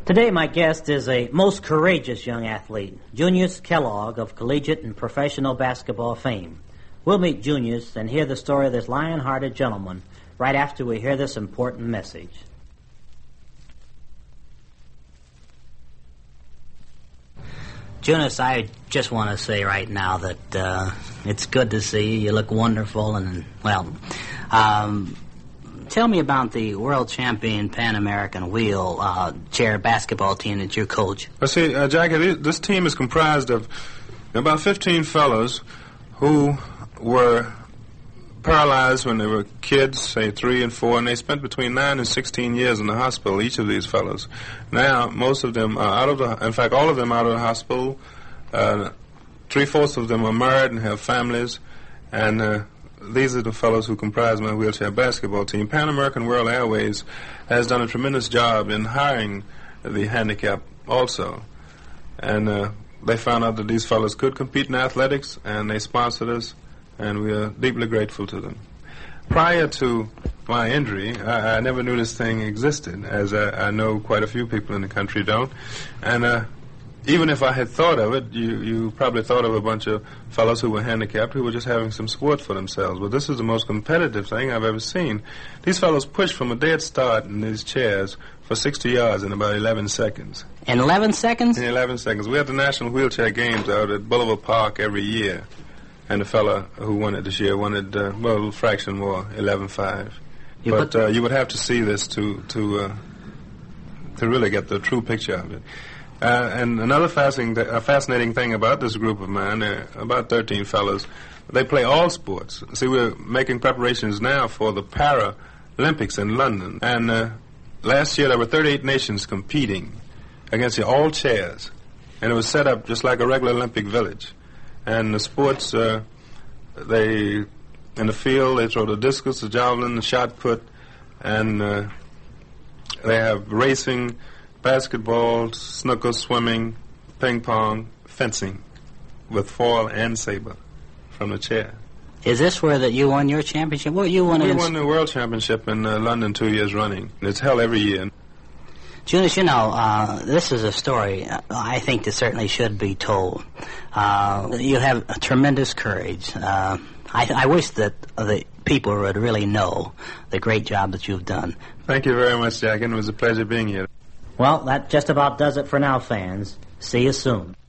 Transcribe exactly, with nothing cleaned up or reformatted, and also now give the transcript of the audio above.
Today my guest is a most courageous young athlete, Junius Kellogg of collegiate and professional basketball fame. We'll meet Junius and hear the story of this lion-hearted gentleman right after we hear this important message. Junius, I just want to say right now that uh, it's good to see you. You look wonderful, and, well, um, tell me about the world champion Pan American wheel uh, chair basketball team that you coach. Well, see, uh, Jackie, this team is comprised of about fifteen fellows who were paralyzed when they were kids, say three and four, and they spent between nine and sixteen years in the hospital, each of these fellows. Now, most of them are out of the, in fact, all of them out of the hospital. Uh, three-fourths of them are married and have families, and uh, these are the fellows who comprise my wheelchair basketball team. Pan American World Airways has done a tremendous job in hiring the handicapped also, and uh, they found out that these fellows could compete in athletics, and they sponsored us, and we are deeply grateful to them. Prior to my injury, I, I never knew this thing existed, as I, I know quite a few people in the country don't. And uh, even if I had thought of it, you, you probably thought of a bunch of fellows who were handicapped who were just having some sport for themselves. But this is the most competitive thing I've ever seen. These fellows pushed from a dead start in these chairs for sixty yards in about eleven seconds. In eleven seconds? In eleven seconds. We have the National Wheelchair Games out at Boulevard Park every year. And the fella who won it this year wanted, uh, well, a little fraction more, eleven five. But uh, you would have to see this to to uh, to really get the true picture of it. Uh, and another fascinating, th- uh, fascinating thing about this group of mine, uh, about thirteen fellows, they play all sports. See, we're making preparations now for the Paralympics in London. And uh, last year there were thirty-eight nations competing against the all chairs. And it was set up just like a regular Olympic village. And the sports, uh, they, in the field, they throw the discus, the javelin, the shot put, and uh, they have racing, basketball, snooker, swimming, ping pong, fencing, with foil and saber from the chair. Is this where that you won your championship? Well, you won we it. won the world championship in uh, London two years running. It's held every year. Junius, you know, uh, this is a story uh, I think that certainly should be told. Uh, you have a tremendous courage. Uh, I, I wish that the people would really know the great job that you've done. Thank you very much, Jack, and it was a pleasure being here. Well, that just about does it for now, fans. See you soon.